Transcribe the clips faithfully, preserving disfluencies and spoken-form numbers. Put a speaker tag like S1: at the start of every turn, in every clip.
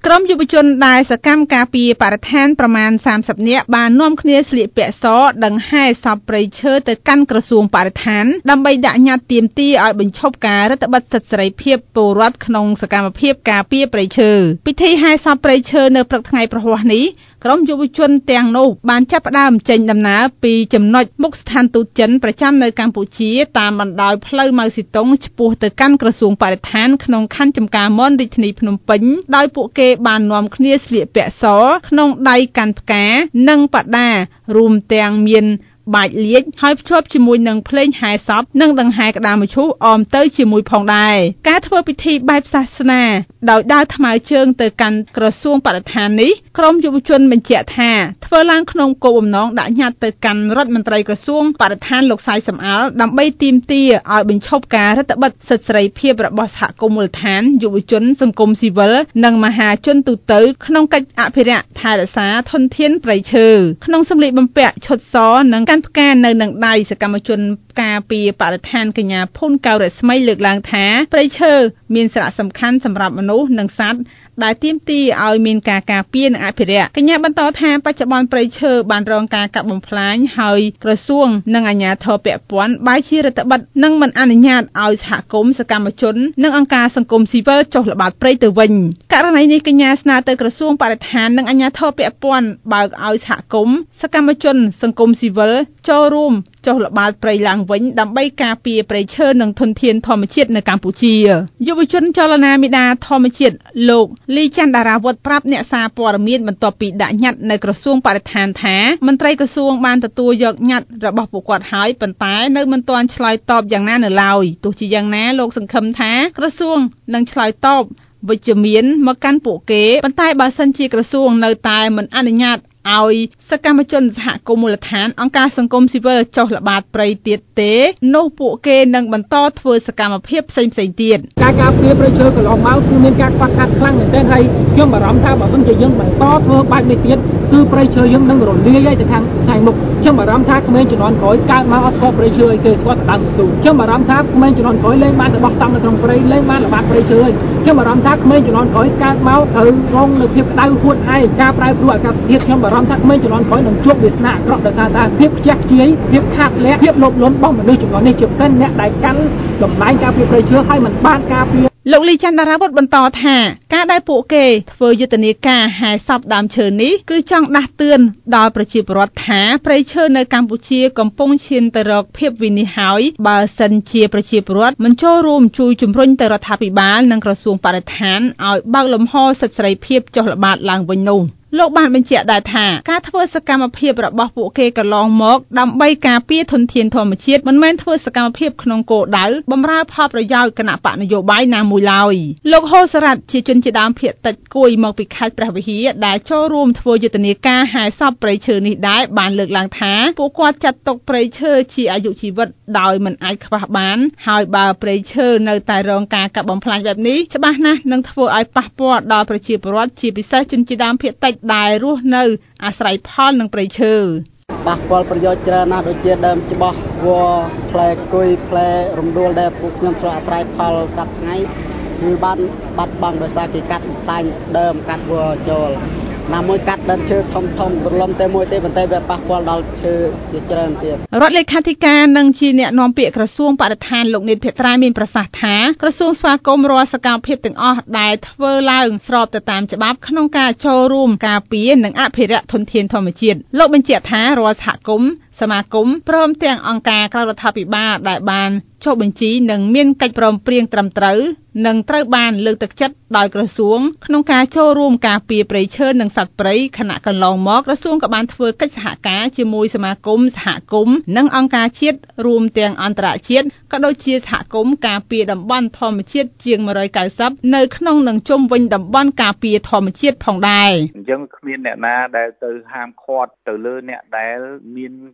S1: ក្រុមយុវជនដែលសកម្មការពារបរិស្ថានប្រមាណសាមសិបនាក់បាននាំគ្នាស្លៀកពាក់សដង្ហែសពព្រៃឈើទៅកាន់ក្រសួងបរិស្ថានដើម្បីដាក់ញត្តិទាមទារឲ្យបញ្ឈប់ការរឹតបន្តឹងសិទ្ធិសេរីភាពពលរដ្ឋក្នុងសកម្មភាពការពារព្រៃឈើពិធីហែសពព្រៃឈើនៅព្រឹកថ្ងៃប្រហ័សនេះក្រុមយុវជនទាំងនោះបានចាប់ផ្ដើមចេញដំណើរពីចំណុចមុខស្ថានទូតចិនប្រចាំនៅកម្ពុជាតាមបណ្ដោយផ្លូវម៉ៅស៊ីតុងឆ្ពោះទៅកាន់ក្រសួងបរិស្ថានក្នុងខណ្ឌចំការមនរាជធានីភ្នំពេញដោយពួកគេបាននាំគ្នាស្លៀកពាក់សក្នុងដៃកាន់ផ្កានិងបដារួមទាំងមានបាច់លាជហើយភ្ជាប់ជាមួយនឹងភ្លេងហែសពនិងដង្ហែក្តាមមឈូសអមទៅជាមួយផងដែរការធ្វើពិធីបែបសាសនាដោយដើរថ្មើរជើងទៅកាន់ក្រសួងបរិស្ថាននេះក្រុមយុវជនបញ្ជាក់ថាធ្វើឡើងក្នុងគោលបំណងដាក់ញត្តិទៅកាន់រដ្ឋមន្ត្រីក្រសួងបរិស្ថានលោកសៃសំអល់ដើម្បីទាមទារឲ្យបញ្ឈប់ការរឹតបន្តឹងសិទ្ធិសេរីភាពរបស់សហគមន៍មូលដ្ឋានយុវជនសង្គមស៊ីវិលនិងមហាជនទូទៅក្នុងកិច្ចអភិរក្សថែរក្សាធនធានព្រៃឈើក្នុងសម្លៀកបំពាក់ឈុតសនិងផ្កានៅនឹងដៃសកម្មជនការពារបរិស្ថានកញ្ញាភូនកៅរស្មីលើកឡើងថាព្រៃឈើមានសារៈសំខាន់សម្រាប់មនុស្សនិងសត្វដែលទាមទារឲ្យមានការការពារនិងអភិរក្សកញ្ញាបន្តថាបច្ចុប្បន្នព្រៃឈើបានរងការកាប់បំផ្លាញហើយក្រសួងនិងអាជ្ញាធរពាក់ព័ន្ធបែរជារដ្ឋបិទនិងមិនអនុញ្ញាតឲ្យសហគមន៍សកម្មជននិងអង្គការសង្គមស៊ីវិលចុះល្បាតព្រៃទៅវិញករណីនេះកញ្ញាស្នើទៅក្រសួងបរិស្ថាននិងអាជ្ញាធរពាក់ព័ន្ធបើកឲ្យសហគមន៍សកម្មជនសង្គមស៊ីវិលចូលរួមចុះល្បាតព្រៃឡើងវិញដើម្បីការពារព្រៃឈើនិងធនធានធម្មជាតិនៅកម្ពុជាយុវជនចលនាមេដាធម្មជាតិលោកលីច័ន្ទដារាវុធប្រាប់អ្នកសារព័ត៌មានបន្ទាប់ពីដាក់ញត្តិនៅក្រសួងបរិស្ថានថាមន្ត្រីក្រសួងបានទទួលយកញត្តិរបស់ពួកគាត់ហើយប៉ុន្តែនៅមិនទាន់ឆ្លើយតបយ៉ាងណានៅឡើយទោះជាយ៉ាងណាលោកសង្ឃឹមថាក្រសួងនឹងឆ្លើយតបវិជ្ជមានមកកាន់ពួកគេប៉ុន្តែបើសិនជាក្រសួងនៅតែមិនអនុញ្ញាតឲ្យសកម្មជនសហគមន៍មូលដ្ឋានអង្គការសង្គមស៊ីវិលចុះល្បាតព្រៃទៀតទេនោះពួកគេនឹងបន្តធ្វើសកម្មភាពផ្សេងៗទៀត
S2: ការការពារព្រៃឈើកន្លងមកគឺមានការខ្វះខាតខ្លាំងមែនទែនហើយខ្ញុំបារម្ភថាបើសិនជាយើងបន្តធ្វើបែបនេះទៀតគឺព្រៃឈើយើងនឹងរលាយទៅខាងថ្ងៃមុខខ្ញុំបារម្ភថាក្មេងជំនាន់ក្រោយកើតមកអត់ស្គាល់ព្រៃឈើអីគេស្គាល់តែដើមកស៊ូខ្ញុំបារម្ភថាក្មេងជំនាន់ក្រោយលែងបានទៅបោះតង់នៅក្នុងព្រៃលែងបានល្បាតព្រៃឈើហើយខ្ញុំបារម្ភថាក្មេងជំនាន់ក្រោយកើតមកត្រូវរងនៅភាពក្តៅហួតហែងការប្រែប្រួលអាកាសធាតុខ្ញុំបារម្ភថាក្មេងជំនាន់ក្រោយនឹងជួបវាសនាអាក្រក់ដោយសារតែភាពខ្ជះខ្ជាយភាពខាតលះភាពលោភលន់របស់មនុស្សជំនាន់នេះជាពិសេសអ្នកដែលកាន់តំណែងការពារព្រៃឈើហើយមិនបានការពារ
S1: លោកលីច័ន្ទដារាវុធបន្តថាការដែលពួកគេធ្វើយុទ្ធនាការហែសពដើមឈើនេះគឺចង់ដាស់តឿនដល់ប្រជាពលរដ្ឋថាព្រៃឈើនៅកម្ពុជាកំពុងឈានទៅរកភាពវិនាសហើយបើសិនជាប្រជាពលរដ្ឋមិនចូលរួមជួយជំរុញទៅរដ្ឋាភិបាលនិងក្រសួងបរិស្ថានឲ្យបើកលំហសិទ្ធិសេរីភាពចុះល្បាតឡើងវិញនោះលោកបានបញ្ជាក់ដែរថាការធ្វើសកម្មភាពរបស់ពួកគេកន្លងមកដើម្បីការពារធនធានធម្មជាតិមិនមែនធ្វើសកម្មភាពក្នុងគោលដៅបម្រើផលប្រយោជន៍គណៈបកនយោបាយណាមួយឡើយលោកហូសរ៉ាត់ជាជនជាដើមភាគតិចគួយមកពីខេត្តព្រះវិហារដែលចូលរួមធ្វើយុទ្ធនាការហែសពព្រៃឈើនេះដែរបានលើកឡើងថាពួកគាត់ចាត់ទុកព្រៃឈើជាអាយុជីវិតដោយមិនអាចខ្វះបានហើយបើព្រៃឈើនៅតែរងការកាប់បំផ្លាញបែបនេះច្បាស់ណាស់នឹងធ្វើឲ្យប៉ះពាល់ដល់ប្រជាពលរដ្ឋជាពិសេសជនជាដើមភាគតិចដែលរស់នៅអាស្រ័យផលនឹងព្រៃឈើ
S3: ប៉ះពាល់ប្រយោជន៍ច្រើនណាស់ដូចជាដើមច្បោះវល្លិផ្លែគុយផ្លែរំដួលដែលពួកខ្ញុំត្រូវអាស្រ័យផលសប្តាហ៍ថ្ងៃគឺបានបាត់បង់ដោយសារគេកាត់បំផ្លាញដើមកាត់វល្លិចូលណាមួយកាត់ដើមឈើធំធំរលំតែមួយទេប៉ុន្តែវាប៉ះពាល់ដល់ឈើជាច្រើនទៀត
S1: រដ្ឋលេខាធិការនិងជាអ្នកនាំពាក្យក្រសួងបរិស្ថានលោកនេតភត្រាមានប្រសាសន៍ថាក្រសួងស្វាគមន៍រាល់សកម្មភាពទាំងអស់ដែលធ្វើឡើងស្របទៅតាមច្បាប់ក្នុងការចូលរួមការពារនិងអភិរក្សធនធានធម្មជាតិលោកបញ្ជាក់ថារាល់សហគមន៍សមាគមព្រមទាំងអង្គការក្រៅរដ្ឋាភិបាលដែលបានចុះបញ្ជីនិងមានកិច្ចព្រមព្រៀងត្រឹមត្រូវនឹងត្រូវបានលើកទឹកចិត្តដោយក្រសួងក្នុងការចូលរួមការពារព្រៃឈើនិងសត្វព្រៃខណៈកន្លងមកក្រសួងក៏បានធ្វើកិច្ចសហការជាមួយសមាគមសហគមន៍និងអង្គការជាតិរួមទាំងអន្តរជាតិក៏ដូចជាសហគមន៍ការពារតំបន់ធម្មជាតិជាងមួយរយកៅសិបនៅក្នុងនិងជុំវិញតំបន់ការពារធម្មជាតិផងដែរ
S4: អញ្ចឹងគ្មានអ្នកណាដែលទៅហាមឃាត់ទៅលើអ្នកដែលមាន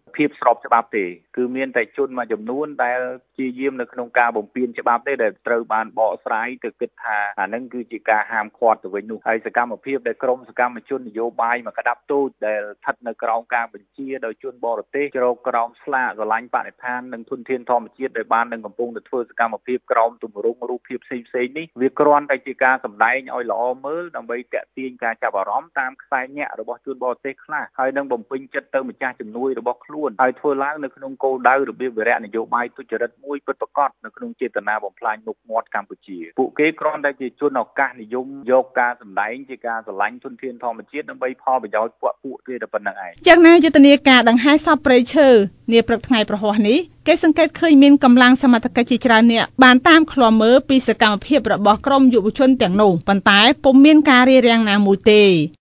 S4: ភាពស្របច្បាប់ទេគឺមានតែជនមួយចំនួនដែលជាយាមនៅក្នុងការបំពានច្បាប់ទេដែលត្រូវបានបកស្រាយទៅគិតថាអានឹងគឺជាការហាមឃាត់ទៅវិញនោះហើយសកម្មភាពដែលក្រមសកម្មជននយោបាយមកក្តាប់ទូចដែលស្ថិតនៅក្រោមការបញ្ជាដោយជនបរទេសជ្រកក្រោមស្លាកស្រឡាញ់បរិស្ថាននិងធនធានធម្មជាតិដែលបាននឹងកំពុងទៅធ្វើសកម្មភាពក្រោមទម្រង់រូបភាពផ្សេងៗនេះវាគ្រាន់តែជាការសម្ដែងឲ្យល្អមើលដើម្បីទាក់ទាញការចាប់អារម្មណ៍តាមខ្សែញាក់របស់ជនបរទេសខ្លះហើយនឹងបំពេញចិត្តទៅម្ចាស់ជំនួយរបស់ខ្លួនហើយធ្វើឡើងនៅក្នុងគោលដៅរបៀបវិរៈនយោបាយទុច្ចរិតមួយពិតប្រាកដនៅក្នុងចេតនាបំផ្លាញមុខមាត់កម្ពុជាពួកគេគ្រាន់តែជាជនឱកាសនិយមយកការសម្ដែងជាការស្រឡាញ់ធនធានធម្មជាតិដើម្បីផលប្រយោជន៍ពួកពួកគេតែប៉ុណ្្នឹងឯង
S1: យ៉ាងណាយុទ្ធនាការដង្ហែសពព្រៃឈើនាព្រឹកថ្ងៃប្រហ័សនេះគេសង្កេតឃើញមានកម្លាំងសមត្ថកិច្ចជាច្រើនអ្នកបានតាមឃ្លាំមើលពីសកម្មភាពរបស់ក្រុមយុវជនទាំងនោះប៉ុន្តែពុំមានការរារាំងណាមួយទេ